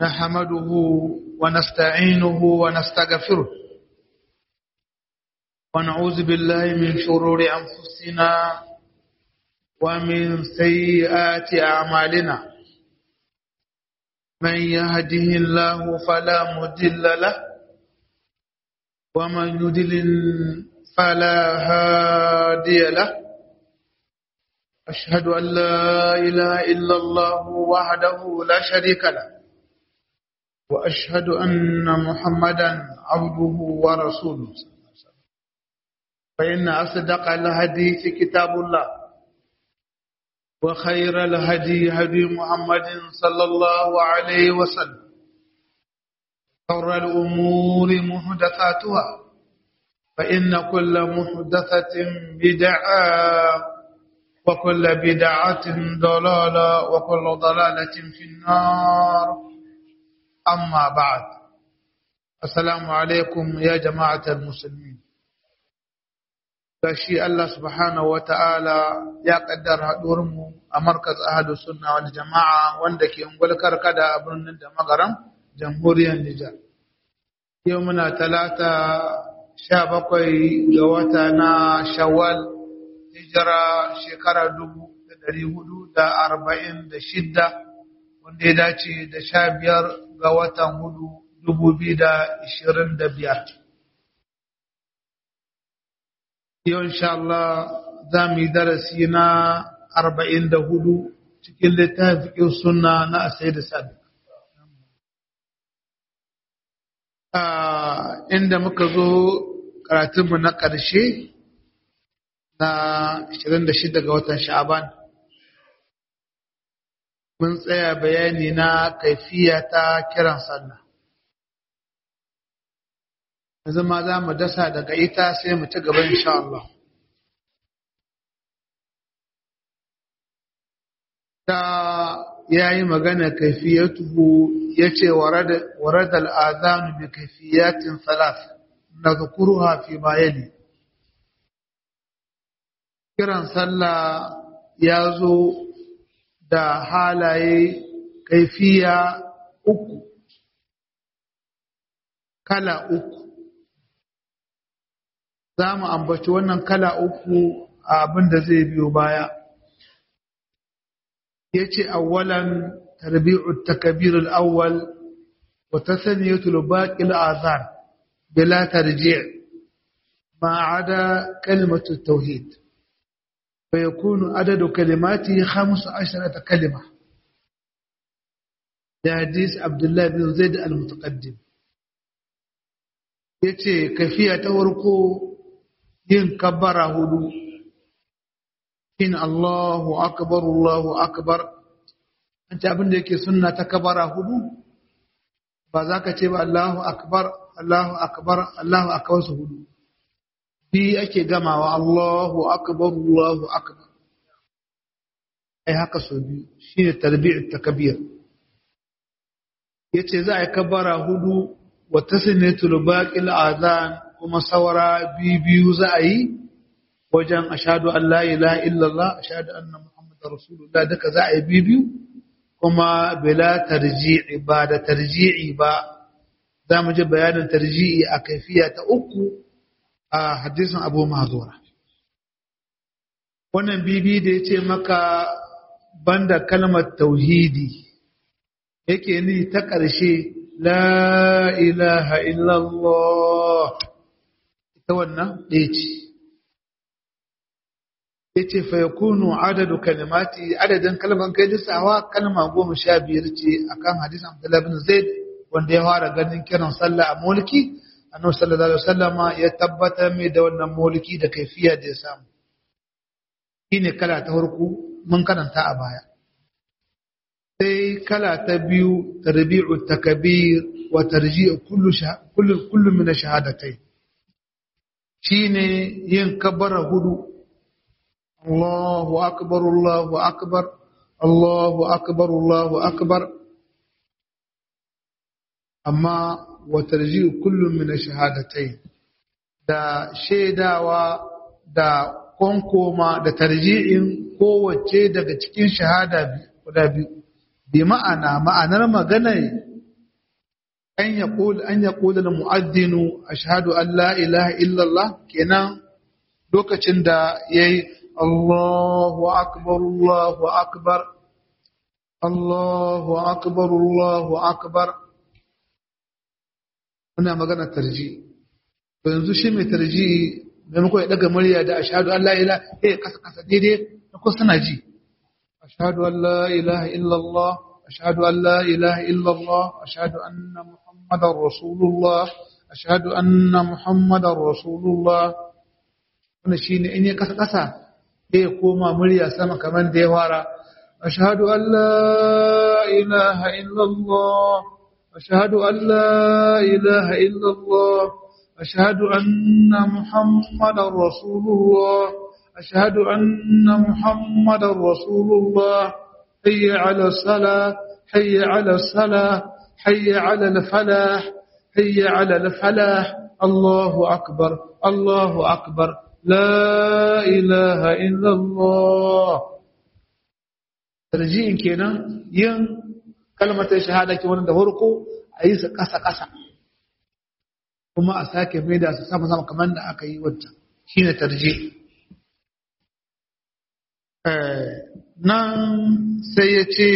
نحمده ونستعينه ونستغفره ونعوذ بالله من شرور أنفسنا ومن سيئات أعمالنا من يهده الله فلا مضل له ومن يضلل فلا هادي له أشهد أن لا إله إلا الله وحده لا شريك له وأشهد أن محمدا عبده ورسوله فإن أصدق الحديث كتاب الله وخير الهدي هدي محمد صلى الله عليه وسلم شر الأمور محدثاتها فإن كل محدثة بدعة وكل بدعة ضلالة وكل ضلالة في النار أما بعد السلام عليكم يا جماعة المسلمين gashi Allah subhanahu wa ta'ala ya kaddara haɗuwarmu a markaz ahadu sunna wal jama'a wanda ke ungulkar kada a birnin da magaram jamhuriyar Nijar. Yau muna talata 17 ga wata na Shawwal hijira shekara 1446 wanda ya dace da 15 ga watan 4 2025. Yau insha Allah za mu yi darasi na 44 cikin littafin sunna na Sayyid Sabiq. Inda muka zo karatunmu na ƙarshe na 26 ga watan Sha'aban. Mun tsaya bayani na kaifiya ta kiran sallah. Yanzu ma za mu dasa daga ita sai mu ci gaba insha Allah. Ta yayi magana kaifiyatuhu yace warada al-adhan bi kaifiyatin thalath nadhkuruha fi ma yali. Kiran sallah ya zo da halaye kaifiya uku, kala uku. Za mu ambaci wannan kala uku a abin da zai biyo baya. Ya ce, awwalan tarbi'ut takabir al'awwal wa tasaniyatul baqil azan bila tarji' ma ada kalimatu tauhid fa yakunu adadu kalimati 15 kalima. Da hadis Abdullah bin Zaid al-Mutaqaddim. Yace kafiya ta farko yin kabbara hudu in Allahu akbar an ta abin da yake sunna ta kabbara hudu ba za ka ce ba Allahu akbar su hudu bi ake gamawa Allahu akbar ai haka so biyu shine tarbi'ut takbir yace za a yi kabbara hudu wa tasniyatul baqil azan kuma saura biyu za a yi wajen ashadu an la ilaha illallah ashadu anna muhammadar rasulullah duka za a yi biyu kuma bila tarji'i ba da tarji'i ba za mu ji bayanin tarji'i a kaifiya ta uku a hadisin Abu Mahzura. Wannan bibi da ya ce maka banda kalmar tauhidi yake ni ta ƙarshe la ilaha illallah ta wannan ɗaya ce. Ya ce fa ya kunu adadu kalimati adadin kalman kai lissawa kalma 15 ce akan hadisin Abdullah bin Zaid wanda ya fara ganin kiran sallah a mulki annabi sallallahu alaihi wasallama ya tabbatar mai da wannan mulki da kaifiya da ya samu. Shine kala ta farko mun karanta a baya. Sai kala ta biyu tarbi'ut takbir wa tarji'u kullu min ash-shahadatayn. Shine yin kabbara hudu Allahu akbar Allahu akbar Allahu akbar Allahu akbar amma wa tarji'u kullu min ash-shahadatayn da shaidawa da konkoma da tarji'in kowace daga cikin shahada guda biyu bi ma'anar magana an yaqul al mu'adhdhin ashhadu an la ilaha illa Allah kenan lokacin da yayi Allahu akbar Allahu akbar Allahu akbar Allahu akbar muna magana tarji to yanzu shi mai tarji maimakon ya daga murya da ashhadu an la ilaha kasa kasa daidai ko suna ji ashhadu an la ilaha illa Allah ashhadu an la ilaha illa Allah ashhadu anna muhammadar rasulullah ashhadu anna muhammadar rasulullah wannan shine in ya kasa kasa ya koma murya sama kamar da ya fara ashhadu an la ilaha illa Allah ashhadu an la ilaha illa Allah أشهد أن محمدا رسول الله أشهد أن محمدا رسول الله حي على الصلاة حي على الصلاة حي على الفلاح حي على الفلاح الله أكبر الله أكبر لا إله إلا الله ترجين كنا ين كلمة الشهادة كنا دهوركو أيس كسا كسا kuma a sake mai da su sama sama kamar da aka yi wancan shi ne tarje nan sai ya ce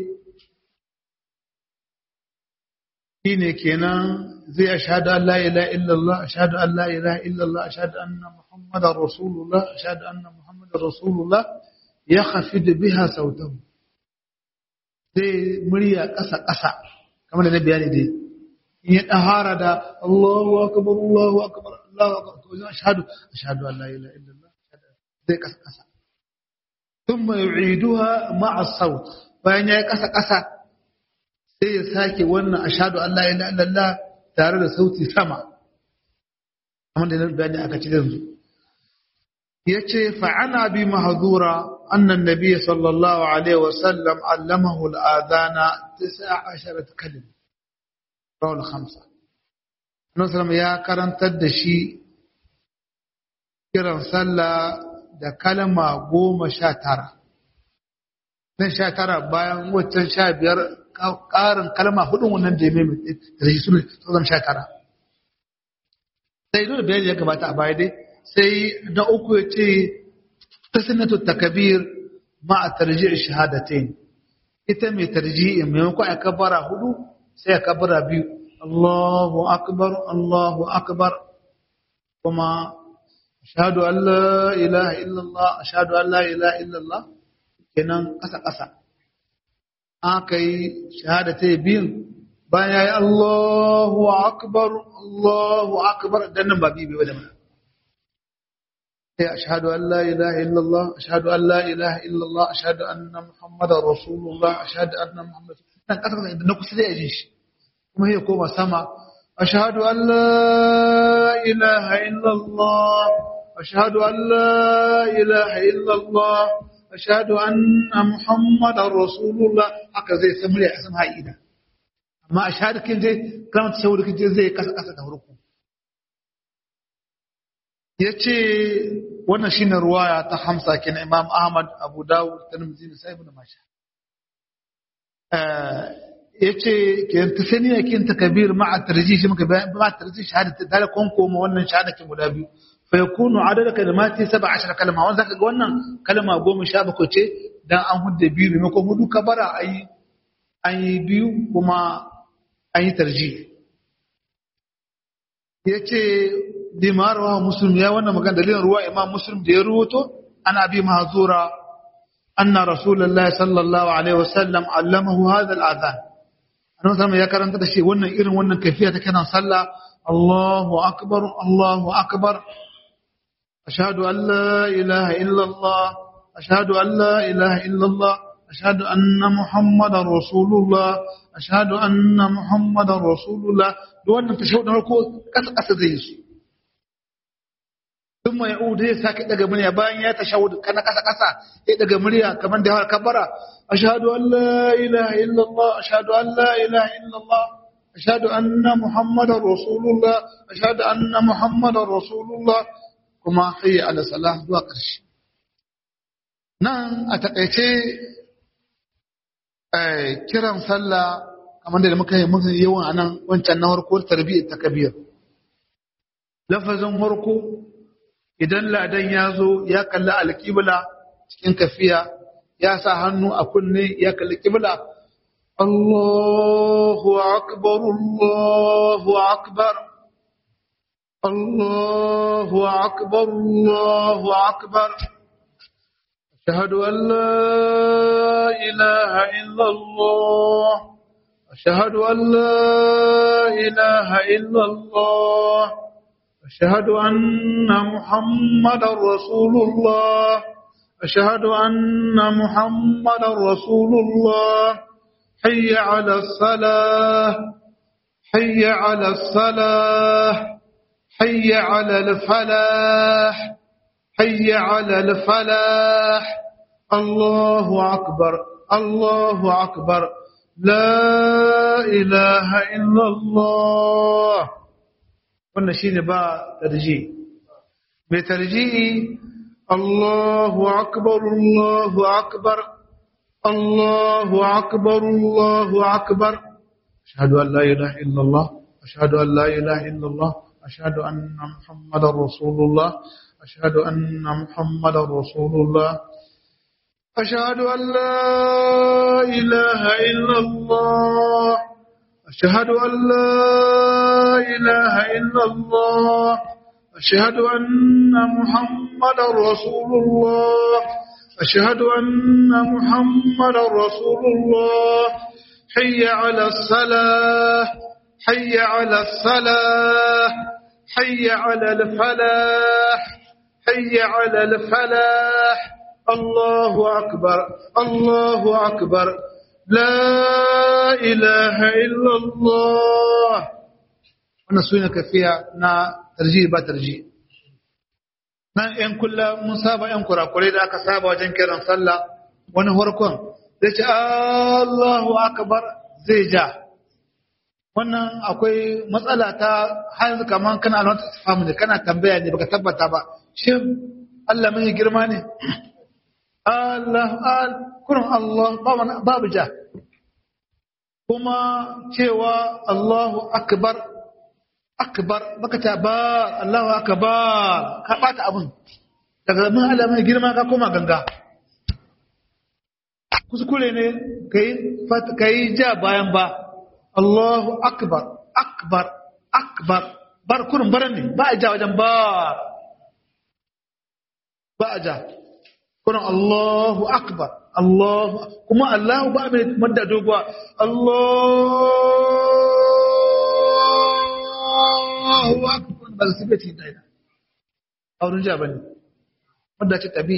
shi ne kenan zai ashhadu an la ilaha illallah ashhadu an la ilaha illallah ashhadu anna muhammadar rasulullah ashhadu anna muhammadar rasulullah ya khafid biha sautahu zai murya ƙasa ƙasa kamar da na bayani dai in ya ɗahara da Allahu akbar Allahu akbar Allahu akbar to zai ashhadu an la ilaha illallah zai kasa kasa thumma yu'iduha ma'a as-saut bayan ya kasa kasa sai ya sake wannan ashhadu an la ilaha illallah tare da sauti sama kamar da bayani aka ci yanzu yace fa ana bi mahdura anna an-nabiy sallallahu alaihi wa sallam allamahu al-adana 19 kalima rawal khamsa annabi ya karantar da shi kiran sallah da kalma 19 nan 19 bayan waccan 15 ƙarin kalma hudun wannan da mai da shi sunan 19 sai dole bayani ya gabata a baya dai sai da uku yace tasnatu takbir ma'a tarji' shahadatain ita mai tarji'i maimakon a kabara hudu sai ka bara biyu Allahu akbar kuma ashhadu an la ilaha illallah ashhadu an la ilaha illallah kenan kasa kasa akai shahadata biyun bayan yayi Allahu akbar dan nan ba bibi ba da mana sai ashhadu an la ilaha illallah ashhadu an la ilaha illallah ashhadu anna muhammadar rasulullah ashhadu anna muhammad dan kasa kasa idan na kusa da yaji shi kuma ya koma sama ashhadu an la ilaha illallah ashhadu an la ilaha illallah ashhadu anna muhammadar rasulullah haka zai san murya san haida amma ashhadu kin dai kalmar shahadu kin zai kasa kasa da farko yace wannan shine ruwaya ta Hamsa kin Imam Ahmad Abu Dawud Tirmidhi da Sahih Ibn Majah yace kin tasaniya kin takbir ma'a tarjih shi muka ba tarjih shahada da kon koma wannan shahada kin guda biyu fa yakunu adad kalimati 17 kalma wannan zaka ga wannan kalma 17 ce dan an hudda biyu maimakon hudu kabara ayi biyu kuma ayi tarjih yace bima rawa muslim ya wannan magana dalilin ruwa imam muslim da ya ruwato ana bi mahzura anna rasulullahi sallallahu alaihi wasallam allamahu hadha al-adhan annabi sallallahu ya karanta da shi wannan irin wannan kafiya ta kana sallah Allahu akbar ashhadu an la ilaha illa Allah ashhadu an la ilaha illa Allah ashhadu anna muhammadar rasulullah ashhadu anna muhammadar rasulullah duk wannan tashahhud na farko kasa kasa zai yi ثم يعود يساك daga murya bayan ya tashahhud kana kasa kasa ya daga murya kaman da har kabara ashhadu an la ilaha illa Allah ashhadu an la ilaha illa Allah ashhadu anna muhammadar rasulullah ashhadu anna muhammadar rasulullah kuma hayya ala salah zuwa karshe nan a takeice kiran sallah kamar da muka yi yawan anan wancan na farko tarbiyyar takabir lafazin farko idan ladan ya zo ya kalli alƙibla cikin kafiya ya sa hannu a kunne ya kalli ƙibla Allahu akbar Allahu akbar Allahu akbar Allahu akbar ashhadu an la ilaha illa Allah ashhadu an la ilaha illa Allah أشهد أن محمد رسول الله أشهد أن محمد رسول الله حي على الصلاة حي على الصلاة حي على الفلاح حي على الفلاح الله أكبر الله أكبر لا إله إلا الله wannan shine ba tarji mai tarji'i Allahu akbar Allahu akbar Allahu akbar Allahu akbar ashhadu an la ilaha illallah ashhadu an la ilaha illallah ashhadu anna muhammadar rasulullah ashhadu anna muhammadar rasulullah ashhadu an la ilaha illallah أشهد أن لا إله إلا الله أشهد أن محمدا رسول الله أشهد أن محمدا رسول الله حي على الصلاة حي على الصلاة حي على الفلاح حي على الفلاح الله أكبر الله أكبر لا إله إلا الله wannan suna kafiya na tarji ba tarji nan ɗan kula mun saba ɗan kurakurai da aka saba wajen kiran sallah wani farkon zai ce Allahu akbar zai ja wannan akwai matsala ta hanzu kaman kana alwata family kana tambaya ne baka tabbata ba shin Allah mai girma ne Allah kurun Allah babu ja kuma cewa Allahu akbar akbar baka ta ba Allahu akbar ka bata abun daga mun Allah mai girma ka koma ganga kuskure ne kai ja bayan ba Allahu akbar akbar akbar bar kurun baran ne ba a ja wajen ba a ja kuna Allahu akbar Allahu kuma Allahu ba mai madda dogowa Allahu akbar ba su bace da ina aurin ja bane madda ce tabi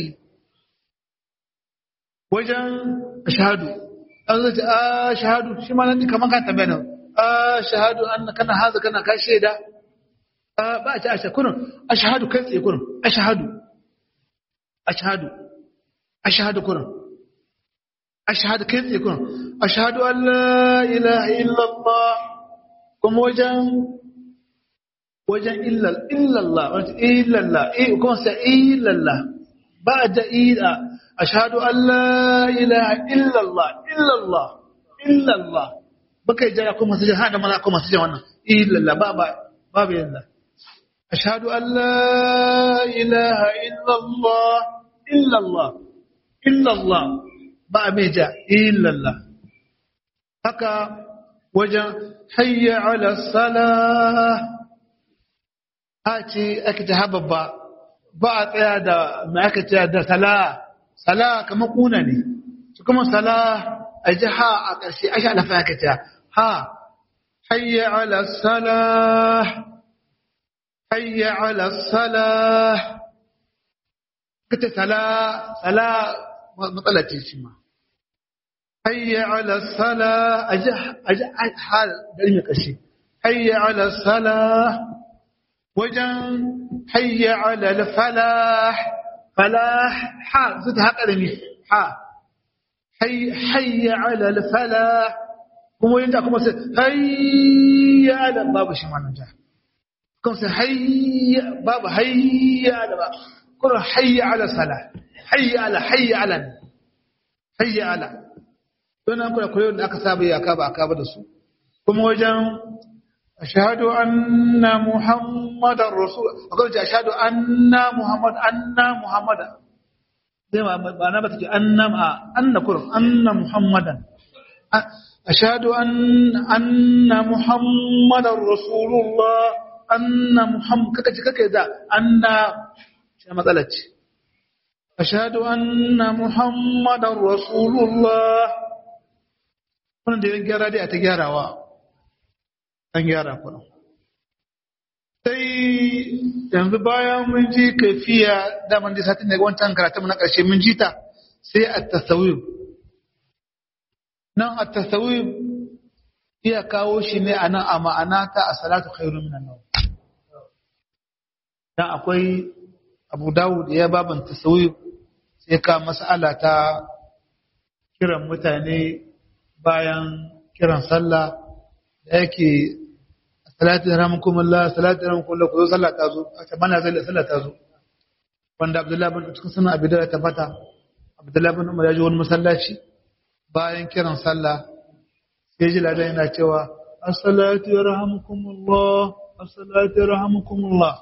wajen ashhadu an zai ashhadu shi ma nan kaman ka tambaya nan ashhadu anna kana haza kana ka sheda ba a ce ashhadu ashhadu kai tsaye kurun ashhadu ashhadu ashhadu kuran ashhadu kai tsaye kuran ashhadu an la ilaha illallah kuma wajen illallah kuma sai illallah ba da ila ashhadu an la ilaha illallah baka jira kuma sai hada mana kuma sai wannan illallah ba yalla ashhadu an la ilaha illallah ba mai ja illallah haka wajen hayya ala salah haci aka ta hababba ba a tsaya da mai aka ce da salah kamar kuna ne su kuma salah a ji ha a ƙarshe ashe alafa aka ce ha hayya ala salah hayya ala salah kace sala matsala ce shi ma hayya ala sala aji hal da yin kashi hayya ala sala wajen hayya ala falah ha zuta haka da ni ha hayya ala falah kuma yanda kuma sai hayya ala babu shi ma nan ta kuma sai hayya babu hayya ala ba قل حي على صلاة حي على don an kula koyon da aka saba ya kaba aka ba da su kuma wajen ashhadu anna muhammadar rasul akwai ce ashhadu anna muhammadan sai ba na ba take anna kurum anna muhammadan ashhadu anna muhammadar rasulullah anna muhammad kaka da anna shi matsalar ce ashhadu anna muhammadar rasulullah wannan da yan gyara dai a ta gyarawa an gyara kuma sai yanzu bayan mun ji kafiya da mun ji satin da wancan karatu mun na karshe mun ji ta sai at-tasawwuf nan at-tasawwuf iya kawo shi ne anan a ma'ana ta as-salatu khairun minan nawm dan akwai Abu Dawud ya baban tasawwuf sai ka mas'ala ta kiran mutane bayan kiran sallah da yake salatu rahmukumullah salatu rahmukumullah ko sallah ta zo ta mana zai sallah ta zo wanda Abdullah bin cikin sunan Abi Dawud ta fata Abdullah bin Umar ya ji wani masallaci bayan kiran sallah sai ji ladan yana cewa as-salatu rahmukumullah as-salatu rahmukumullah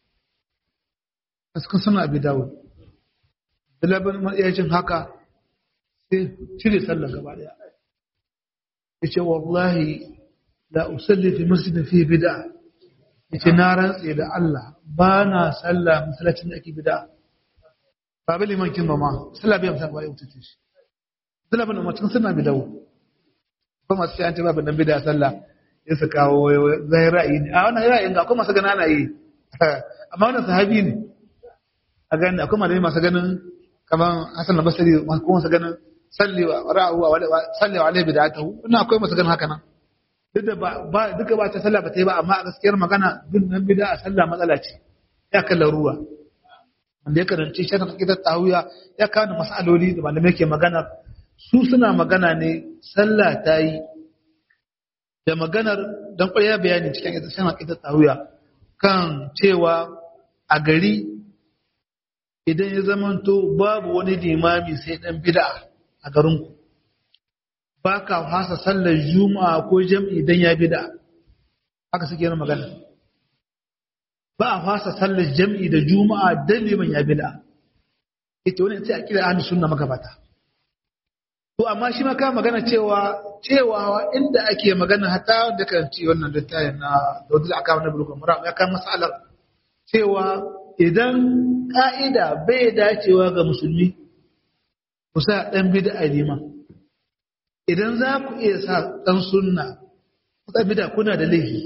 cikin sunan Abi Dawud Abdullah bin Umar ya jin haka sai cire sallah gaba daya yace wallahi la usalli fi masjidin fi bid'a yace na rantse da Allah ba na sallah masallacin da ake bid'a ba bali man kin ba ma sallah bai amsa ba ya wuce shi sallah ban mutum suna bid'a kuma sai an ce ba ban bid'a sallah ya su kawo zai ra'ayi ne a wannan ra'ayin ga kuma masu ganin ana yi amma wannan sahabi ne a ganin akwai malami masu ganin kaman Hassan al-Basri kuma masu ganin salli wa ra'u wa salli wa alaihi bid'atuhu ina akwai masu ganin haka nan duk da ba duka ba ta sallah ba ta yi ba amma a gaskiyar magana bin nan bid'a a sallah matsala ce ya kalla ruwa wanda ya karanci shi ta kitab tawiya ya kawo masaloli da malamai ke magana su suna magana ne sallah ta yi da maganar dan ƙwarya bayani cikin ita shan kitab tawiya kan cewa a gari idan ya zamanto babu wani limami sai dan bid'a a garinku ba ka fasa sallar juma'a ko jam'i idan ya bida haka suke yana magana ba a fasa sallar jam'i da juma'a dan liman ya bida ita wani sai a kira ahlus sunna magabata to amma shi ma ka magana cewa inda ake magana hatta da kan ci wannan littafin na dawud aka wannan bulugul maram ya kan masalar cewa idan ka'ida bai dacewa ga musulmi kusa dan bid'a liman idan za ku iya sa ɗan sunna kuka bida kuna da laihi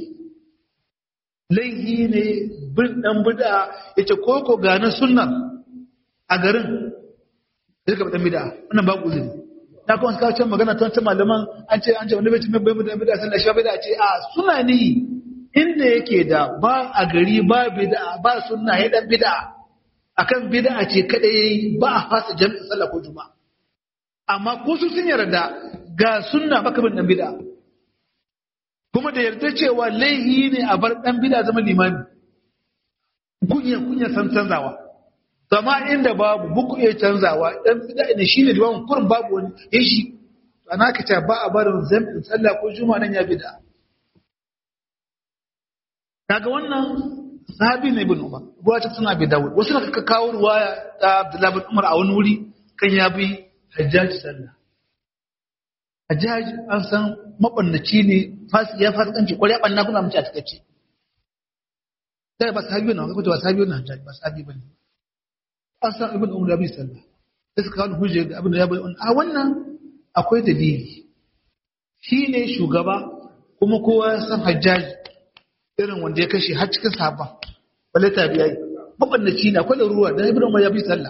ne bin ɗan bida ya ce koko gane sunna a garin da suka ɗan bida wannan ba ku zini na kuma suka can magana ta wancan malaman an ce wani bai mai bai bida sun da shi bida ce a suna ne inda yake da ba a gari ba bida ba sunna ya ɗan bida akan bida ce kaɗai ba a fasa jami'in sallah ko juma'a amma ko su sun yarda ga sunna baka bin dan bid'a kuma da yarda cewa laihi ne a bar dan bid'a zama limami kunya san canzawa zama inda babu buku iya canzawa dan bid'a ne shine limamin kurin babu wani yashi to ana ka ce ba a barin zamin sallah ko juma'a nan ya bid'a kaga wannan sahabi ne ibn Umar ruwa ta suna bi Dawud wasu ka kawo ruwaya ta Abdullah bin Umar a wani wuri kan ya bi Hajjaj sallah Hajjaj an san mabannaci ne ya fasikanci kwarai banna kuna mace a takaice sai ba sahabi ne ko ba sahabi ne Hajjaj ba sahabi bane an san ibn Umar ya bi sallah sai suka kawo hujja da abin da ya bayyana a wannan akwai dalili shine shugaba kuma kowa ya san Hajjaj irin wanda ya kashe har cikin sahaba balle tabi'ai mabannaci ne akwai ruwa dan ibn Umar ya bi sallah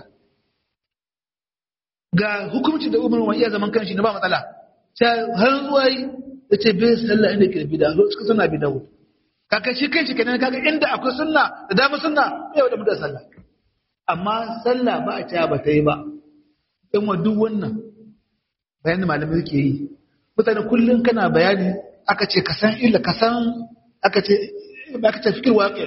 ga hukunci da Umar wani iya zaman kanshi na ba matsala sai har zuwa ya ce bai sallah inda ke bida zo suka suna bi dawo kaka shi kai shi kenan kaga inda akwai sunna da dama sunna yau da muda sallah amma sallah ba a ta ba ta yi ba in wa duk wannan bayanin malamai ke yi mutane kullum kana bayani aka ce ka san illa ka san aka ce fikir waƙi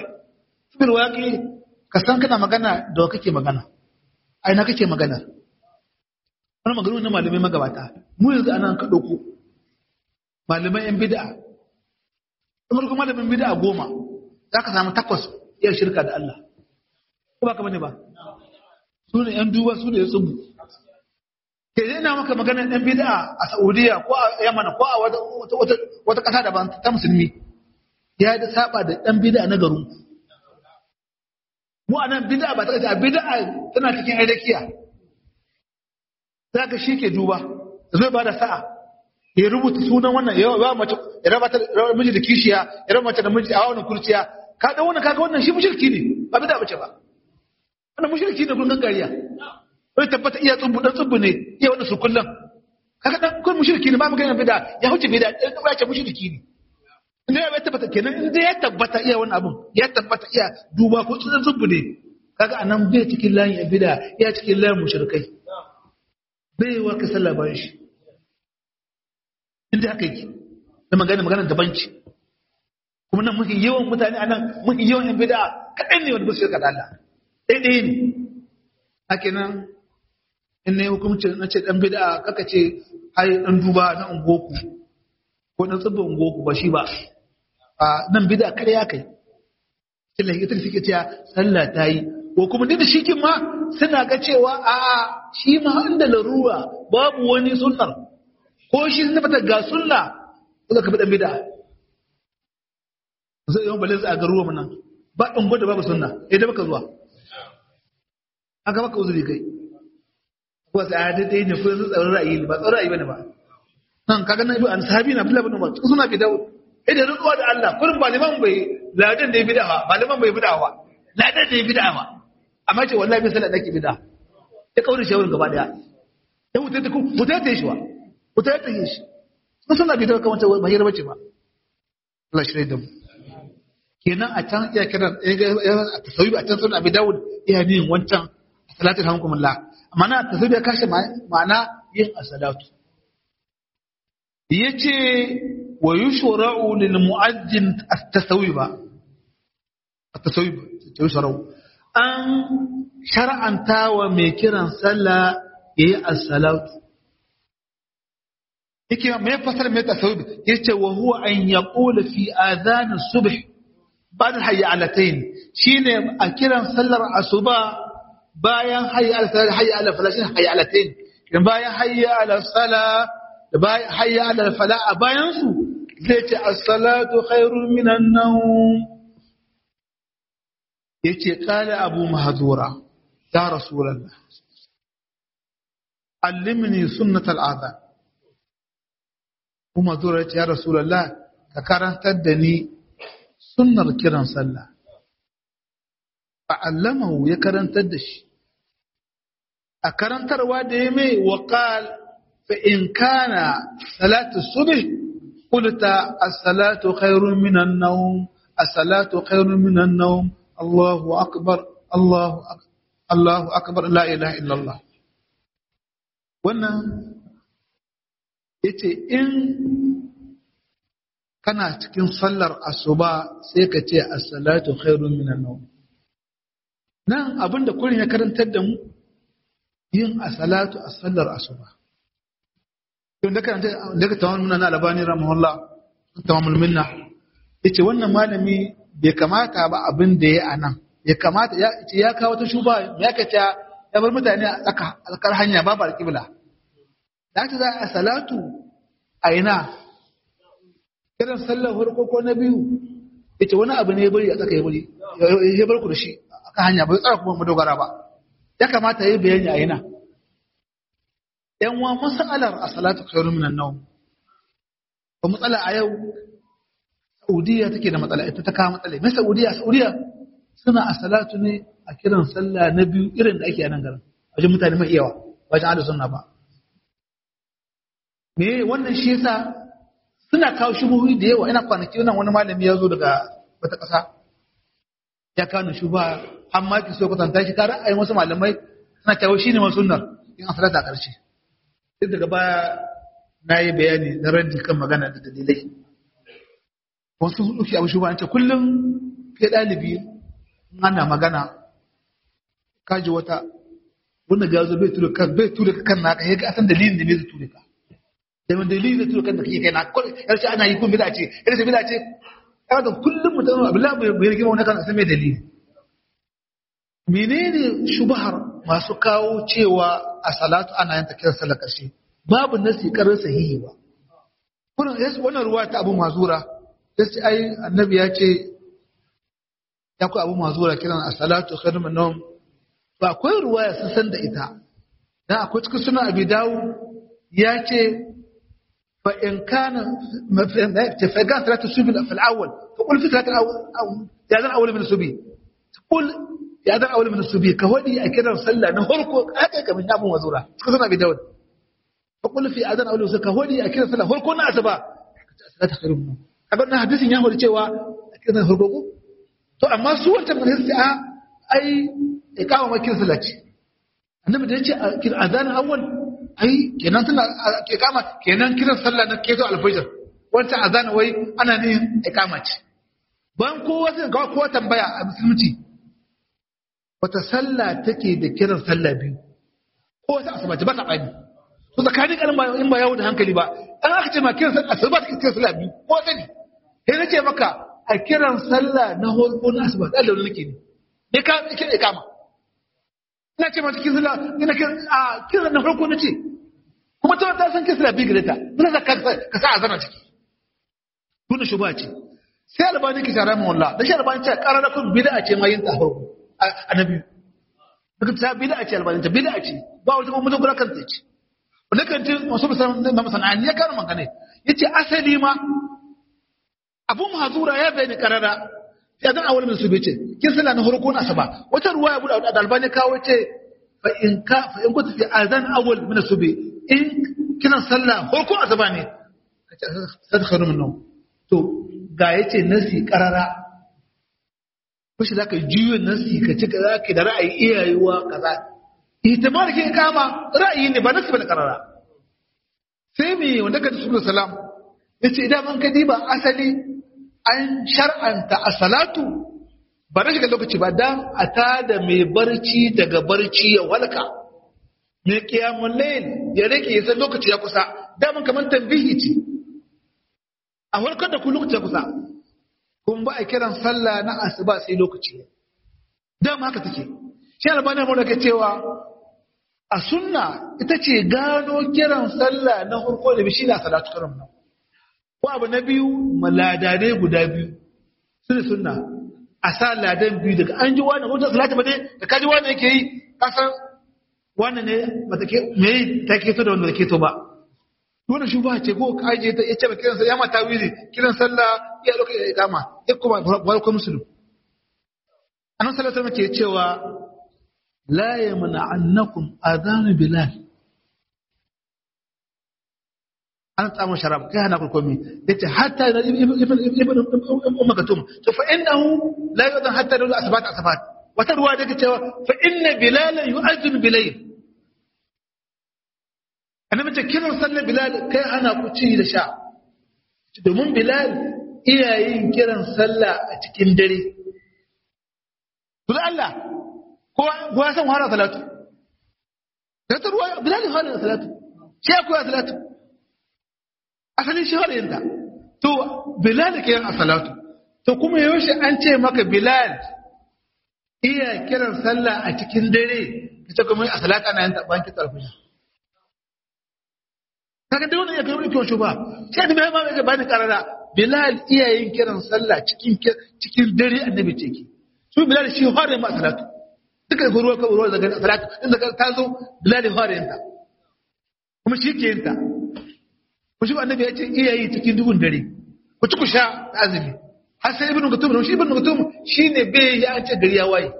ka san kana magana da kake magana ai na kake magana wani magana na malamai magabata mu yanzu anan ka dauko malaman yan bid'a kamar kuma malamin bid'a 10 zaka samu 8 iya shirka da Allah ko ba ka bane ba su ne yan duba su ne tsubu ke ina maka maganar yan bid'a a Saudiya ko a Yaman ko a wata kasa daban ta musulmi ya da saba da dan bid'a na garin mu anan bid'a ba ta kace bid'a tana cikin aidakiya zaka shi ke duba zai bada sa'a ya rubuta sunan wannan ya ba mace ya raba ta miji da kishiya ya raba mace da miji a wannan kurciya ka da wannan kaga wannan shi mushriki ne ba bid'a bace ba wannan mushriki ne kun gangariya sai tabbata iya tsubbu dan tsubbu ne iya wannan su kullum kaga dan kun mushriki ne ba mu ga bid'a ya huce bid'a dan ba ce mushriki ne inda ya tabbata kenan inda ya tabbata iya wannan abun ya tabbata iya duba ko tsunan tsubbu ne kaga anan bai cikin layin bid'a ya cikin layin mushrikai bai wa ka sallah bayan shi inda haka yake da magana daban ce kuma nan muke yawan mutane anan muke yawan yan bid'a kadan ne wanda ba su shirka da Allah ɗaya ne haka nan in ne hukumci na ce dan bid'a kaka ce ai dan duba na ungoku ko dan tsubba ungoku ba shi ba a nan bid'a kare ya kai illa ita suke cewa sallah ta yi ko kuma duk da shi kin ma suna ga cewa a shi ma inda larura babu wani sunnar ko shi ne bata ga sunna ko ka bi dan bid'a zai yi balin a garuwa mun nan ba dan gwada babu sunna da baka zuwa aka baka uzuri kai ko sai a dai ne ko tsaron ra'ayi ba tsaron ra'ayi bane ba nan kaga na an sahabi na Abdullah ibn Umar suna bi dawo idan ruwa da Allah kurin baliman bai ladan da ya bid'a ba baliman bai bid'a ba ladan da ya bid'a ba amma ce wallahi bai sallah dake bid'a ya kaure shi wurin gaba daya ya mutata shi wa mutata shi sun suna bi dawo kamar ba hira bace ba Allah shi da mu kenan a can iya kiran a tasawuf a can sunan Abi Dawud iya yin wancan salatul hamdulillah amma na tasawuf ya kashe ma'ana yin as-salatu yace wa yushra'u lil mu'azzin at-tasawuf yushra'u an shar'anta wa mai kiran sallah yayi as-salatu yake mai fasar mai tasawuf yace wa huwa an yaqula fi adhan as-subh ba'd al-hayyalatayn shine a kiran sallar asuba bayan hayya al-salah hayya al-falah hayyalatayn bayan hayya al-salah da bayan hayya al-falah bayan su zai ce as-salatu khairun minan nawm yace qala abu mahdura ya rasulullah allimni sunnat al-adhan kuma zura ya rasulullah ka karantar da ni sunnar kiran sallah fa'allamahu ya karantar da shi a karantarwa da ya mai waqal fa in kana salatu subh qulta as-salatu khairun minan nawm as-salatu khairun minan nawm Allahu akbar Allahu akbar la ilaha illa Allah wannan yace in kana cikin sallar asuba sai ka ce as-salatu khairun minan nawm nan abinda kullun ya karantar da mu yin as-salatu a sallar asuba don da karanta daga tawon na Albani rahimahullah tamamul minna yace wannan malami bai kamata ba abin da yayi anan ya kamata ya kawo ta shuba ya kace ya bar mutane a tsakar hanya babu alqibla da ta za a salatu a ina kiran sallar farko ko na biyu yace wani abu ne ya bari a tsaka ya bar ku da shi aka hanya bai tsara kuma madogara ba ya kamata yayi bayani a ina yan wa masalar as-salatu khairun minan nawm ko matsala a yau Saudiya take da matsala ita ta kawo matsala mai Saudiya suna as-salatu ne a kiran sallah na biyu irin da ake a nan garin wajen mutane mai iyawa wajen ahlus sunna ba me wannan shi yasa suna kawo shubuhi da yawa ina kwanaki wannan wani malami ya zo daga wata ƙasa ya kawo shuba amma ki so kwatanta shi kare ayi wasu malamai suna kawo shi ne sunnar in an salata a ƙarshe duk daga baya na yi bayani na raddi kan magana da dalilai wasu sun ɗauki abu shuba an ce kullum kai ɗalibi ana magana kaji wata wanda ga zo bai tura kan naka ya ga san dalilin da ne zai tura ka da man dalilin da tura kan da kake kai na ko yarce ana yi kun bid'a ce yarce bid'a ce kaga kullum mutum Abdullahi bai rigima wannan kan san me dalili menene shubhar masu kawo cewa a salatu ana yin takiyar sallar karshe babu nasi karin sahihi ba wannan ruwa ta Abu Mazura yace ai annabi ya ce ya ku Abu Mazura kiran as-salatu khairun min nawm ba akwai ruwaya sun san da ita dan akwai cikin sunan Abi Dawud ya ce fa in kana fa ga salatu subhi fi al-awwal fa qul fi salatu al-awwal ya zan awwal min subhi qul ya zan awwal min subhi ka wadi a kiran sallah na farko haka kamar Abu Mazura cikin sunan Abi Dawud fa qul fi adhan awwal ka wadi a kiran sallah farko na asuba salatu khairun min nawm kaga wannan hadisin ya hore cewa a kiran farko to amma su wancan mun sai a ai iqama makin salati annabi da yace azan awwal ai kenan tana iqama kenan kiran sallah na keto alfajr wancan azan wai ana ne iqama ce ban kowa sai ga kowa tambaya a musulunci wata sallah take da kiran sallah biyu ko wata asuba ba ta bani to tsakanin kalma in ba yawo da hankali ba an aka ce ma kiran sallah asuba take kiran sallah biyu ko sani sai nace maka a kiran sallah na horko na asuba da Allah nake ne ka kike kama ina ce ma cikin sallah ina kiran na farko nace kuma ta san kiran sallah bi gidata ina da ka sa azana ciki tuna shuba ce sai albani ki tara mu wallahi da shi albani ce karara kun bid'a ce ma yin ta farko annabi daga ta bid'a ce albani ta bid'a ce ba wata kuma mutum kan ta ce wanda kan ce masu musamman na masana'ani ya kara magana yace asali ma Abu Mahzura ya bayani karara ya dan awal min su bace kin sallah na farko na asaba wata ruwaya Abu Dawud da Albani kawo ce fa in kunta fi azan awal min subi in kiran sallah farko asaba ne kace sadkharu min nawm to ga yace nasi karara kushi zaka jiyo nasi ka ci zaka da ra'ayi iyayewa kaza ihtimal ke kama ra'ayi ne ba nasi ba karara sai me wanda ka sallallahu alaihi wasallam yace idan an kadi ba asali an shar'anta a salatu ba na shiga lokaci ba dan a tada mai barci daga barci ya walka mai kiyamun layl ya rike ya san lokaci ya kusa daman kamar tambihi ce a walkar da ku lokaci ya kusa kun ba a kiran sallah na asuba sai lokaci dama haka take shi albani mu da cewa a sunna ita ce gano kiran sallah na farko da bishi na salatu karam nan ko abu na biyu maladane guda biyu sune sunna a sa ladan biyu daga an ji wani wajen salatu ba ne da kaji wani yake yi kasan wani ne ba ta ke me ta ke to da wanda ke to ba dole shi ba ce ko kaje ta yace ba kiran sallah ya mata wiri kiran sallah ya lokacin ya kama ya kuma barko muslim annabi sallallahu alaihi wasallam ke cewa la yamna annakum adhan bilal an tsamu sharab kai hana kurkomi yace hatta ibn ummatum to fa innahu la yudan hatta dul asbat wata ruwa da cewa fa inna bilal yu'adhdhin bilayl annabi ce kiran sallar bilal kai hana ku ci da sha domin bilal iyayen kiran sallah a cikin dare to Allah ko ya san wara salatu da ta ruwa bilal ya fara salatu shi ya koya salatu asalin shi har yanda to bilal ke yin salatu to kuma yaushe an ce maka bilal iya kiran sallah a cikin dare kace kuma a salata ana yin taban ki tarfin kaga dai wannan ya kai wani kyau ba sai da mai ma ga bani karara bilal iya yin kiran sallah cikin dare annabi ce ki su bilal shi har ma salatu duka ruwa daga salatu inda ta zo bilal har yanta kuma shi ke yanta ku shi annabi ya ce iyayi cikin duhun dare ku ci ku sha azumi har sai ibnu gutum shi ibnu gutum shine bai ya ce gari ya waye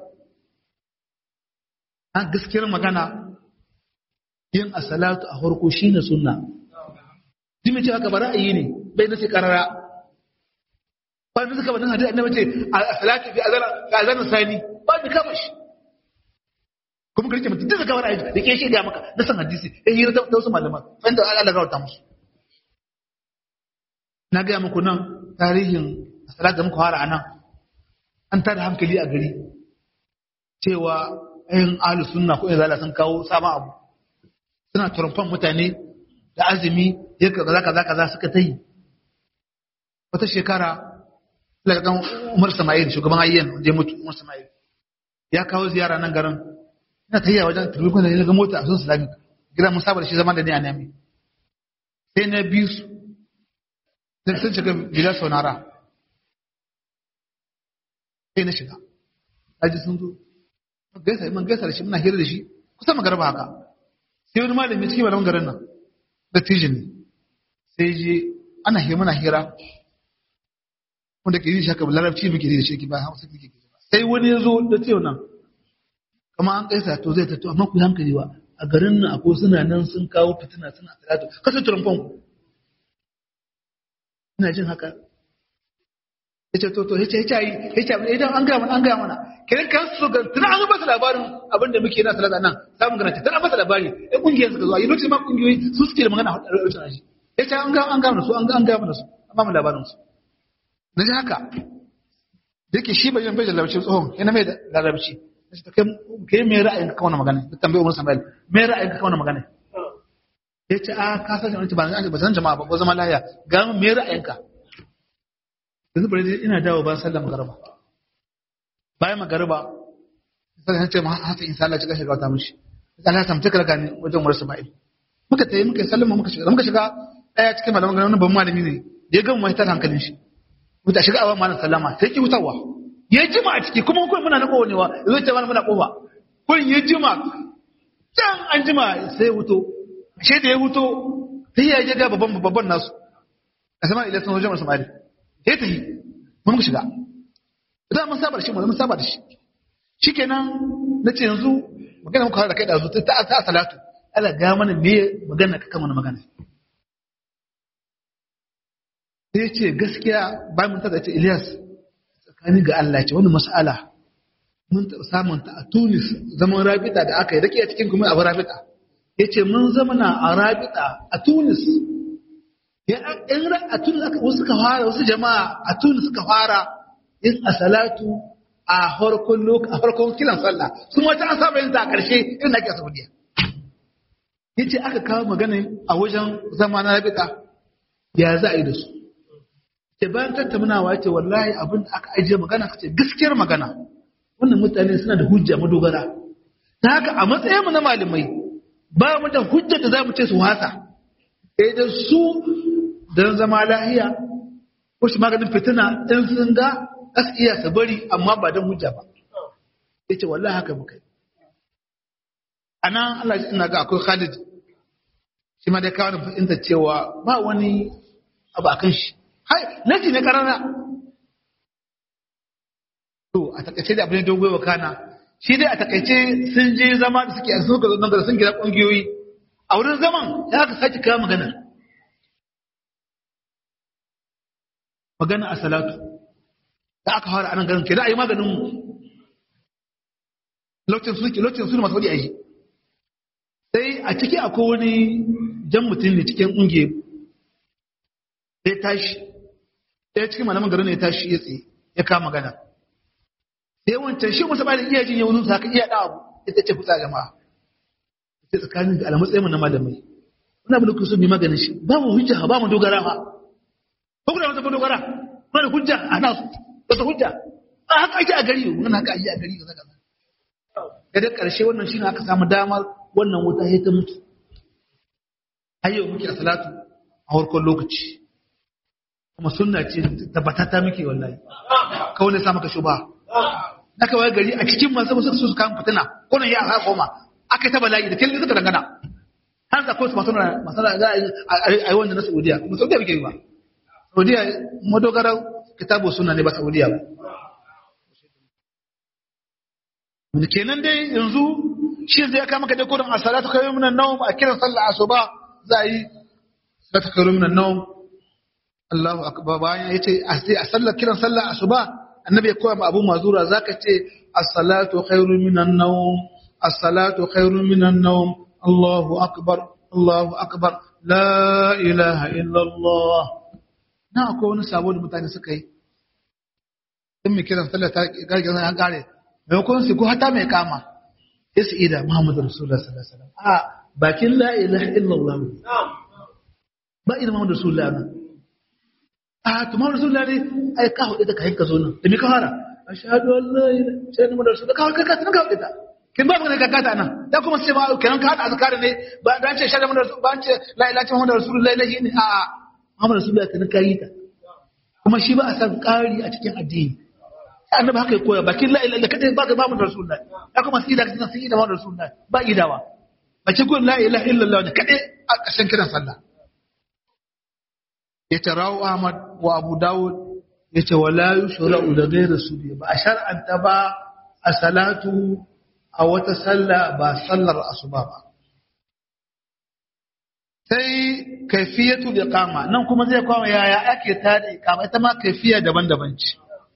an gaskiyar magana yin as-salatu a farko shine sunna dimi ce haka ba ra'ayi ne bai nace karara ba ni suka badan hadisi annabi ce as-salatu fi azan sani ba ni kama shi kuma kake mutum da ka ra'ayi da ke shi ga maka na san hadisi hira da wasu malaman wanda Allah ga wata musu na gaya muku nan tarihin salat da muka fara a nan an tada hankali a gari cewa ayin ahlus sunna ko izala sun kawo sabon abu suna turfan mutane da azumi ya kaza suka ta yi wata shekara daga Umar Sama'il shugaban ayyan wanda ya mutu Umar Sama'il ya kawo ziyara nan garin ina tafiya wajen turbin da ga mota a sun islamic gida mun saba da shi zaman da ni a nami sai na biyu su sun shiga gida sonara sai na shiga aji sun zo man gaisa da shi muna hira da shi kusa magarba haka sai wani malami cikin malamin garin nan da tijin ne sai je ana muna hira wanda ke yi shi haka larabci muke yi da shi ba hausa muke yi sai wani ya zo da ce nan kama an kaisa to zai tattu amma ku yi hankali ba a garin nan akwai suna nan sun kawo fitina suna talatu kasar turamfon ku ina jin haka ya ce to ya ce idan an gaya mana kiran kan su ga tana an ba su labarin abin da muke na salata nan samun gana ce tana ba su labari ɗan ƙungiyar suka zuwa yi lokacin ma ƙungiyoyi su suke da magana a rarracin shi ya ce an gaya mana su an gaya mana su an ba mu labarin su na ji haka da yake shi bai da larabci tsohon yana mai da larabci na ce kai mai ra'ayin ka wannan magana da tambayi umar samari mai ra'ayin ka wannan magana ya ce a ka san jama'a ba san jama'a ba ko zama lahiya ga mai ra'ayin ka yanzu bari ina dawo ba sallar magariba bayan magariba sai ya ce ma hasa in sallah cika shiga wata mishi Allah ta mutaka gani wajen Umar Sama'il muka tayi muka sallama muka shiga daya cikin malaman ganin ban malami ne da ya gama mai tar hankalin shi muta shiga awan malam sallama sai ki hutawa ya jima a ciki kuma kun muna na kowanewa zai ce mana muna kowa kun ya jima can an jima sai huto sai da ya huto sai ya je ga babban nasu a sama ila sun wajen Sama'il sai ta yi mun muka shiga idan mun saba da shi mun saba da shi shikenan nace yanzu magana muka da kai da zuwa ta salatu Allah ga mana me magana ka kan magana sai ce gaskiya bayan mun tada ce Ilyas tsakani ga Allah ce wannan mas'ala mun samun ta a Tunis zaman rabita da aka yi dake a cikin kuma abu rabita yace mun zamana a rabita a Tunis a Tunis wasu suka fara wasu jama'a a Tunis suka fara yin asalatu a farkon kiran sallah sun wata an saba yin ta a ƙarshe irin da ake a Saudiya yace aka kawo magana a wajen zama na rabita ya za a yi da su ke bayan tattaunawa yace wallahi abin da aka ajiye magana kace gaskiyar magana wannan mutane suna da hujja madogara ta haka a matsayin mu na malamai ba mu da hujja da za mu ce su wasa sai da su dan zama lahiya ko shi maganin fitina in sun ga iya su bari amma ba don hujja ba yace wallahi haka muka yi anan Allah ya ina ga akwai Khalid shi ma da kawo fahimta cewa ba wani abu akan shi hai naji ne karara to a takaice da abin dogo wa kana shi dai a takaice sun je zama da suke suka zo nan da sun gida kungiyoyi a wurin zaman ya ka saki kawo magana a salatu da aka fara anan garin kenan ayi maganin mu lokacin su masu wadi ayi sai a ciki akwai wani jan mutum ne cikin unge sai tashi sai cikin malaman garin ne ya tashi ya tsaye ya kama magana sai wancan shi musa bada iya jin yaunin sa ka iya da abu ita ce kusa jama'a sai tsakanin da alamatsayin mu na malamai wannan abin da kuke so bi maganin shi ba mu hujja ba mu dogara ba ko kuma mu dogara ba da hujja ana su wata hujja a haka ake a gari wannan haka ake a gari kaza kaza da karshe wannan shine aka samu damar wannan wuta sai ta mutu ayyo muke a salatu a farkon lokaci kuma sunna ce tabbatata muke wallahi kawai ne sa maka shuba naka wai gari a cikin masu su kan fitina ko nan ya aka koma aka ta bala'i da killin suka dangana har da kosu masana za a yi wanda na Saudiya kuma Saudiya muke yi ba Saudiya madogara kitabu sunna ne ba Saudiya ba mun kenan dai yanzu shi zai kama ka da kurin as-salatu khairu minan nawm a kiran sallah asuba za yi salatu khairu minan nawm Allahu akbar bayan yace a sallar kiran sallah asuba annabi ya koya ma Abu Mazura zaka ce as-salatu khairu minan nawm as-salatu khairu minan nawm Allahu akbar la ilaha illa Allah na akwai wani sabo da mutane suka yi in mai kiran sallah ta gargaza ya kare maimakon su ko hata mai kama isida Muhammadu Rasulullah sallallahu alaihi wasallam a bakin la ilaha illallah ba ina Muhammadu Rasulullah nan to Muhammadu Rasulullah ne ai ka hudu da kai ka zo nan da me ka fara ashhadu an la ilaha illallah Muhammadu Rasulullah ka ka ka hudu da kin ba mun ka kata nan da kuma sai ma kenan ka hada azkar ne ba dan ce shahada Muhammadu ba ce la ilaha illallah Muhammadu Rasulullah ilahi ne a Muhammadu Rasulullah kenan kai ta kuma shi ba a san ƙari a cikin addini annabi haka ya koya bakin la ilaha illallah kadai ba ga Muhammadu Rasulullah ya kuma sai da Muhammadu Rasulullah ba idawa bace ko la ilaha illallah ne kadai a ƙarshen kiran sallah yace rawu Ahmad wa Abu Dawud yace wala yushra'u da ghayr sudi ba a shar'anta ba a salatu a wata sallah ba sallar asuba ba sai kaifiyatul iqama nan kuma zai kawo yaya ake tada iqama ita ma kaifiya daban-daban ce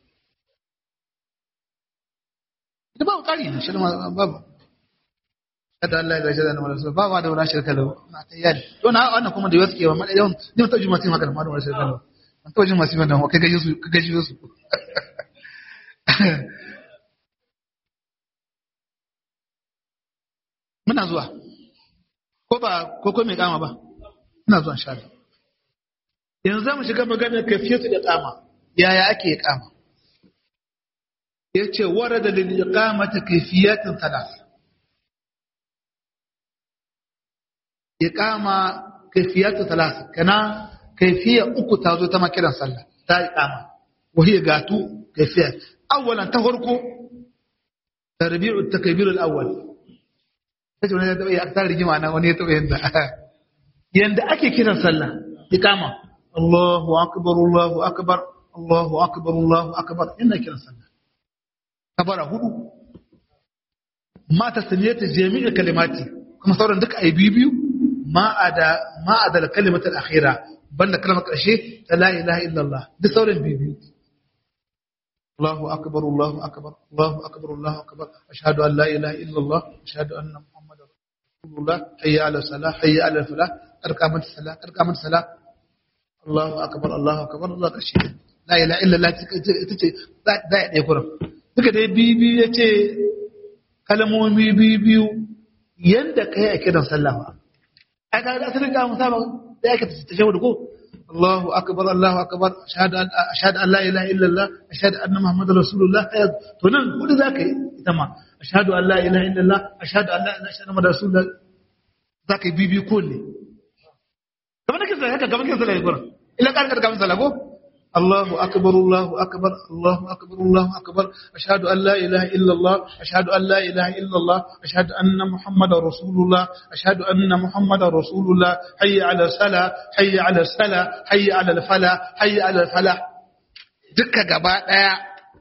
ita ba kari ne shirin babu kada Allah ya gaji da nan rasul ba da wala shirka da na ta yadi to na wannan kuma da wasu kewa yawan ni ta juma sai maka da wala shirka da an ta juma sai da kai gaji su muna zuwa ko mai kama ba ina zuwa insha Allah yanzu zamu shiga maganar kafiyatu da kama yaya ake kama yace warada lil iqamati kayfiyatun thalath iqama kayfiyatun thalath kana kayfiya uku tazo ta makiran sallah ta iqama wahiya gatu kayfiya awwalan ta farko tarbi'u at-takbir al-awwal kace wani ya taɓa aktar rigima nan wani ya taɓa yanda ake kiran sallah iqama Allahu akbar Allahu akbar Allahu akbar Allahu akbar inna kiran sallah kabara hudu ma tasmiyatu jami'i kalimati kuma sauran duka ai biyu ma ada kalimatu al-akhira banda kalmar karshe ta la ilaha illallah duk sauran biyu Allahu akbar Allahu akbar Allahu akbar Allahu akbar ashhadu an la ilaha illallah ashhadu anna الله حي على الصلاة حي على الفلاح أرقامت الصلاة الله أكبر الله أكبر الله كشيء لا إله إلا الله تجي دا يقول duka dai bibi yace kalmomi bibiyu yanda kai a kiran sallah ba aka da asirin ga musaba da yake tashahhud ko Allahu akbar ashhadu an la ilaha illa Allah ashhadu anna muhammadar rasulullah to nan kudu zakai ita ma ashhadu an la ilaha illa Allah ashhadu an la ilaha illa muhammadar rasulullah zakai bibi ko ne kamar nake sai haka kamar kin sallah ne gurin illa karkar kamar sallah ko Allahu akbar Allahu akbar Allahu akbar Allahu akbar ashhadu an la ilaha illa Allah ashhadu an la ilaha illa Allah ashhadu anna muhammadar rasulullah ashhadu anna muhammadar rasulullah hayya ala salah hayya ala salah hayya ala falah hayya ala falah duka gaba daya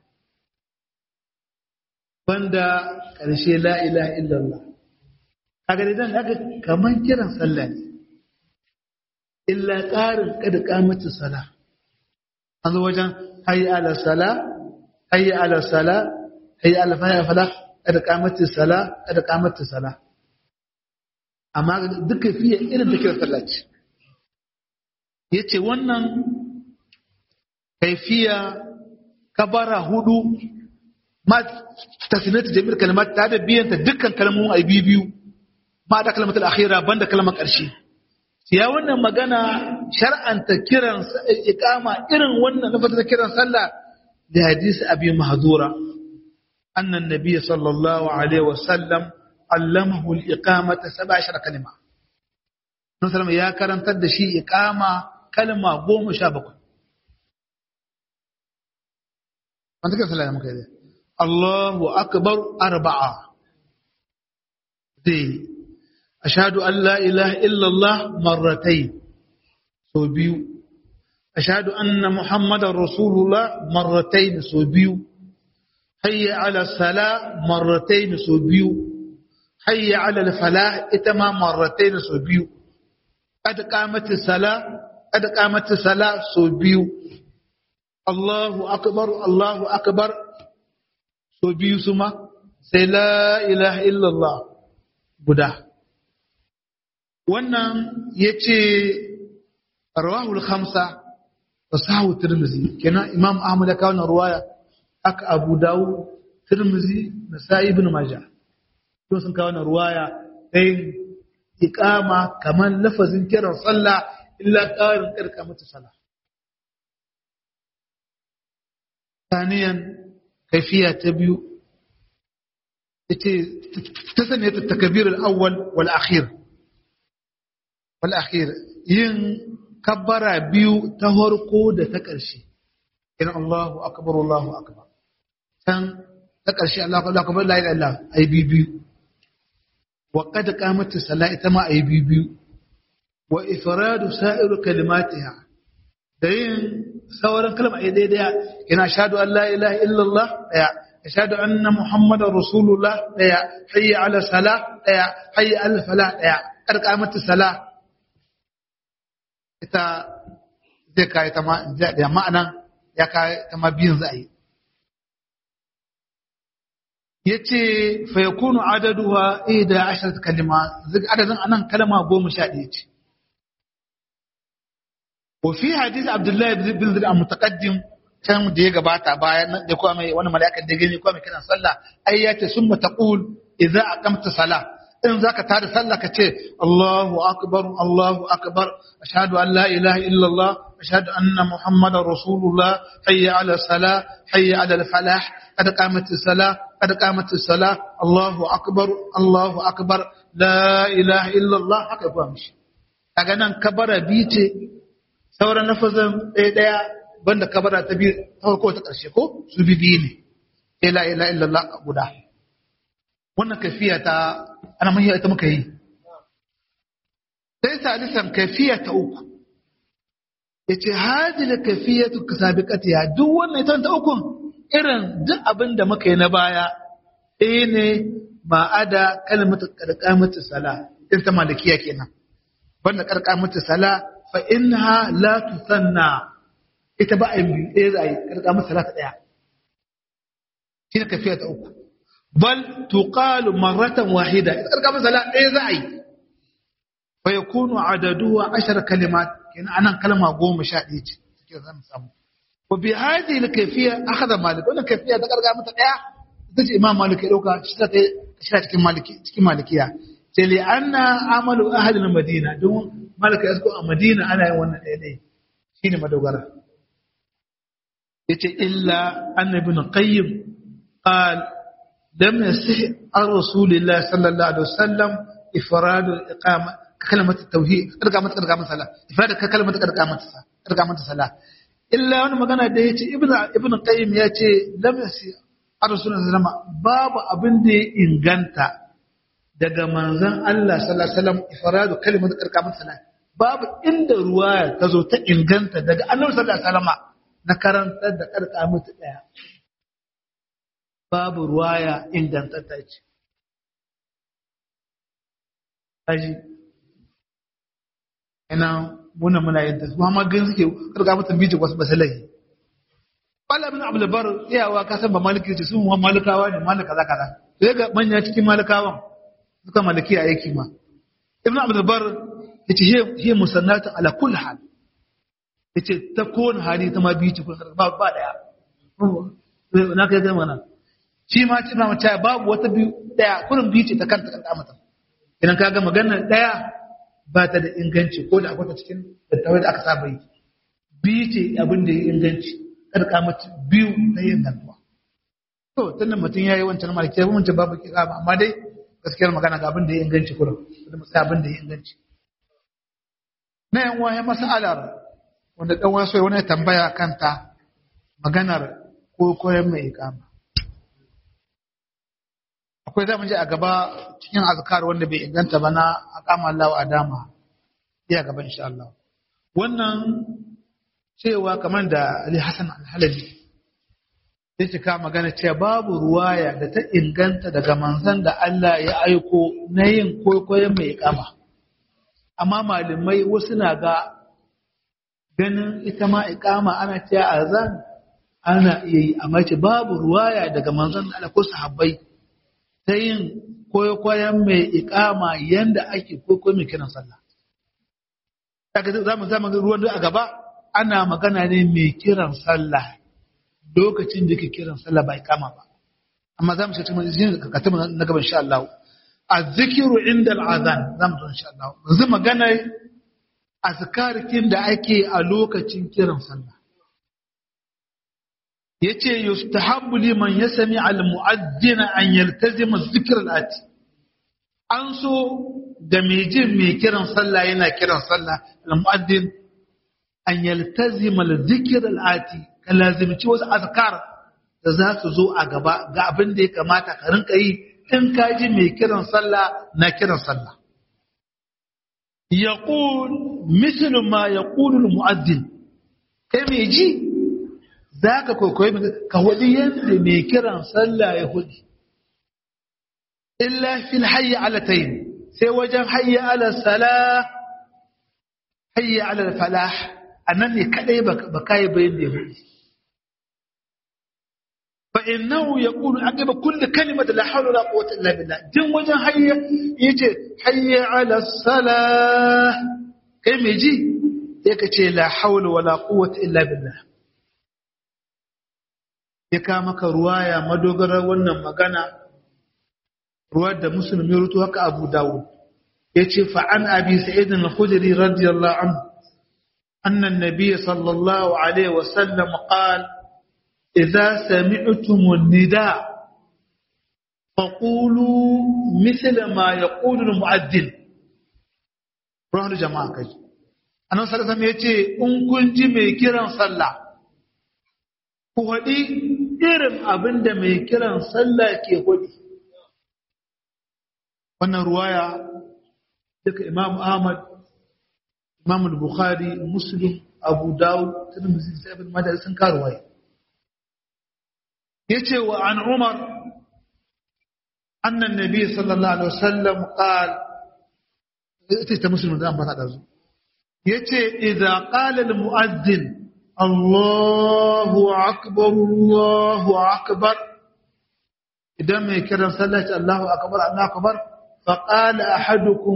banda karshe la ilaha illa Allah kaga idan haka kaman kiran sallah ne illa qarin kada kamata salah an zo wajen hayya ala sala hayya ala sala hayya ala fala kada kamata sala amma duka fiye irin da kiran sallah ce yace wannan kaifiya kabara hudu ma tasniyat jami'ar kalimat ta da biyanta dukkan kalmomin ai biyu ma da kalmatul akhira banda kalmar karshe ya wannan magana shar'anta kiran iqama irin wannan lafazin kiran sallah da hadisi abi mahdura anna an-nabiy sallallahu alaihi wasallam allamahu al-iqamata 17 kalima sallallahu ya karantar da shi iqama kalma 17 wanda kiran sallah muka yi Allahu akbar 4 dai أشهد أن لا إله إلا الله مرتين سوبيو أشهد أن محمد رسول الله مرتين سوبيو حي على الصلاة مرتين سوبيو حي على الفلاح إتما مرتين سوبيو قد قامت الصلاة سوبيو الله أكبر سوبيو سما لا إله إلا الله بدا wannan yace rawahul khamsa wa sahu tirmizi kenan imam ahmad ya kawo ruwaya aka abu dawud tirmizi nasa'i ibn majah to sun kawo wannan ruwaya sai iqama kaman lafazin kiran sallah illa qarin karka mata sallah ثانيا كيفية تبيو تسمية التكبير الأول والأخير ين كبر بيو تهرقو ده تكرشي إن الله أكبر الله أكبر كان تكرشي الله أكبر لا إله إلا الله أي بيو وقد قامت الصلاة تما أي بيو وإفراد سائر كلماتها دين sauran kalma a daidai daya ina shahadu an la ilaha illallah daya ashhadu anna muhammadar rasulullah daya hayya ala salah daya hayya ala falah daya karkamatu salah ita zai kai ta ma da ma'anan ya kai ta ma biyin za a yi yace fa yakunu adaduha 11 kalima adadin anan kalma 11 ce وفي حديث عبد الله بن ذر المتقدم كان da ya gabata bayan da kuma mai wani mala'ikan da gani kuma kiran sallah ayyata summa taqul idza aqamta salah in zaka tada sallah kace Allahu akbar ashhadu an la ilaha illa Allah ashhadu anna muhammadar rasulullah hayya ala salah hayya ala al falah qad qamatis salah Allahu akbar la ilaha illa Allah haka kuma mishi daga nan kabara bice sauran lafazan ɗaya banda kabara ta biyu ta farko ta ƙarshe ko su biyu ne la ilaha illallah guda wannan kafiya ta ana mahiya ita muka yi sai salisan kafiya ta uku yace hadhihi kafiyatu kasabiqatiha duk wannan ita ta uku irin duk abin da muka yi na baya ne ma'ada kalmatu qarqamatu sala ita malikiya kenan banda qarqamatu sala fa innaha la tusanna ita ba ayin biyu ɗaya za a yi karka masa salata ɗaya shi ne kafiya ta uku bal tuqalu marratan wahida ita karka masa salata ɗaya za a yi fa yakunu adaduha 10 kalimat kenan anan kalma 11 ce suke zan samu wa bi hadhihi al-kayfiyya akhadha malik wannan kayfiyya ta karka mata ɗaya ita ce imam malik ya dauka shi ta cikin malikiya ce li anna amalu ahli al-madina don malaka yasko a madina ana yin wannan ɗaya shine madogara yace illa annabi ibn qayyim qal lam yasih an rasulillah sallallahu alaihi wasallam ifrad al-iqama kalimat at-tauhid karkamat salat ifrad kalimat karkamat salat illa wani magana da yace ibn qayyim yace lam yasih an rasulullah sallallahu alaihi wasallam babu abin da ya inganta daga manzon Allah sallallahu alaihi wasallam ifradu kalimat karkamat salat babu inda ruwaya ta zo ta inganta daga annabi sallallahu alaihi wasallam na karantar da karkamat daya babu ruwaya ingantacce ce aji ina muna yin ta kuma magana suke karkamat biji wasu basalai Bala bin Abdul Bar iyawa ka san ba maliki ce sun wa malikawa ne malika kaza sai ga manya cikin malikawan suka maliki a yake ma ibn abdul bar yace he musannata ala kulli hal yace ta kon hali ta ma bi ci ba daya na kai zama nan shi ma ci na mata babu wata biyu daya kurin bi ce ta kanta mata idan kaga maganar daya ba ta da inganci ko da akwai ta cikin dattawai da aka saba yi bi ce abin da ya inganci karka mata biyu ta yin gantuwa to tunda mutum yayi wancan maliki ba mun ce babu kira amma dai gaskiyar magana ga abin da ya inganci kullum da musa abin da ya inganci na yan waye mas'alar wanda dan waso wani tambaya kanta maganar ko koyar mai ikama akwai zamu je a gaba cikin azkar wanda bai inganta ba na aqama Allahu adama iya gaba insha Allah wannan cewa kamar da Ali Hassan Al-Halabi sai cika magana cewa babu ruwaya da ta inganta daga manzon da Allah ya aiko na yin koyon mai ikama amma malamai wasu na ga ganin ita ma ikama ana cewa azan ana iya yi amma ce babu ruwaya daga manzon da Allah ko sahabbai ta yin koyon mai ikama yanda ake koyon mai kiran sallah daga zamu ruwan a gaba ana magana ne mai kiran sallah lokacin da yake kiran sallah bai kama ba amma za mu ce cikin izinin kakatun na gaban insha Allah azzikiru inda al'adhan zamu zo insha Allah yanzu magana azkarikin da ake a lokacin kiran sallah yace yustahabbu liman yasmi al-mu'adhdhin an yaltazima adh-dhikr al-ati an so da mai jin mai kiran sallah yana kiran sallah al-mu'adhdhin an yaltazima al-dhikr al-ati ka lazimci wasu azkar da za su zo a gaba ga abin da ya kamata ka rinka yi in ka ji mai kiran sallah na kiran sallah yaqul mithlu ma yaqulu al-mu'adhdhin kai mai ji zaka kokoyi ka wadi yanda mai kiran sallah ya hudi illa fil hayy ala tayn sai wajen hayy ala salah hayy ala falah anan ne kadai ba kai bayin da ya hudi fa innahu yaqulu aqiba kulli kalimati la hawla wala quwwata illa billah din wajen hayy yace hayy ala salah kai mai ji sai ka ce la hawla wala quwwata illa billah ya ka maka ruwaya madogarar wannan magana ruwar da musulmi rutu haka abu dawud ya ce fa'an abi sa'idin al-khudri radiyallahu anhu annan nabiya sallallahu alaihi wasallam qal idza sami'tum an-nida faqulu mithla ma yaqulu al-mu'addin ruwan jama'a kai annabi sallallahu alaihi wasallam yace in kun ji mai kiran sallah ku hadi irin abinda mai kiran sallah ke hudi wannan ruwaya daga Imam Ahmad Imam Bukhari Muslim Abu Dawud Tirmidhi da Ibn Majah sun ka ruwaya yace wa an Umar anna an-nabi sallallahu alaihi wasallam qala ita ta Muslim da ambata da zu yace idza qala al-mu'adhdhin Allahu akbar idan mai kiran sallah ce Allahu akbar faqala ahadukum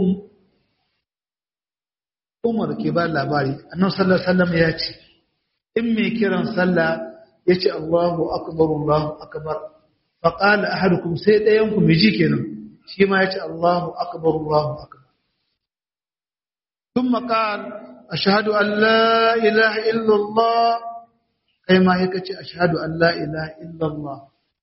Umar ke ba labari annabi sallallahu alaihi wasallam ya ce in mai kiran sallah yace Allahu akbar faqala ahadukum sai dayan ku miji kenan shi ma yace Allahu akbar thumma qala ashhadu an la ilaha illa Allah kai ma yake ce ashhadu an la ilaha illa Allah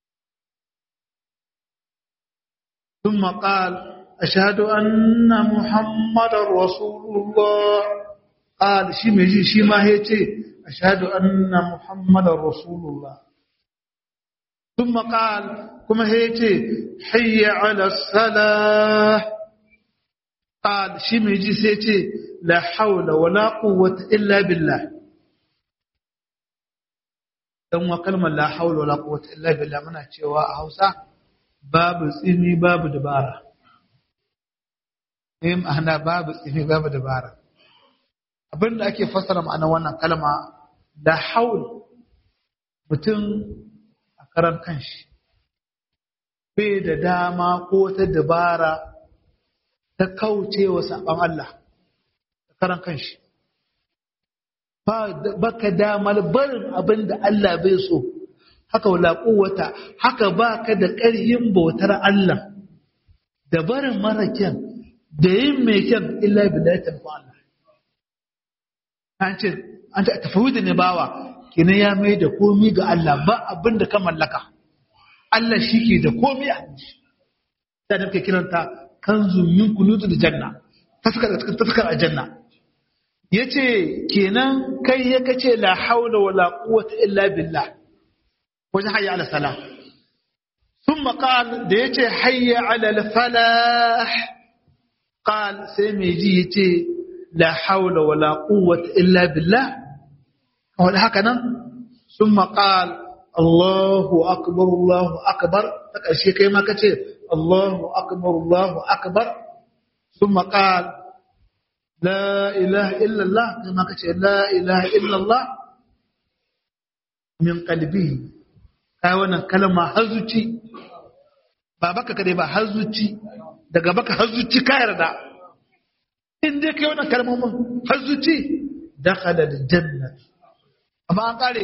thumma qala ashhadu anna muhammadar rasulullah qala shi miji shi ma yace ashhadu anna muhammadar rasulullah thumma qala kuma yace hayya ala salah qala shi miji sai yace la hawla wala quwwata illa billah dan wa kalmar la hawla wala quwwata illa billah muna cewa a Hausa babu tsimi babu dabara ma'ana babu tsimi babu dabara abinda ake fassara ma'anar wannan kalma da haul mutum a karan kanshi bai da dama ko ta dabara ta kaucewa saban Allah a karan kanshi baka damar barin abinda Allah bai so haka wala quwwata haka baka da ƙarfin bautar Allah da barin mara kyan da yin mai kyan illa billahi tafi Allah an ce tafawudi ne bawa kina ya mai da komi ga Allah ba abin da ka mallaka Allah shi ke da komi a da nake kiranta kanzun min kunutul janna taskar aljanna yace kenan kai ya kace la haula wala quwwata illa billah wajen hayya ala salam thumma qala da yace hayya ala al falah قال سيميجي لا حول ولا قوة إلا بالله هكذا ثم قال الله أكبر تكأشي كيما كتير الله أكبر ثم قال لا إله إلا الله كيما كتير لا إله إلا الله من قلبه كاونا كلمة هزوتي بابك كده هزوتي daga baka hazzuci ka yarda in dai kai wannan kalmomin hazzuci dakhala aljanna amma an kare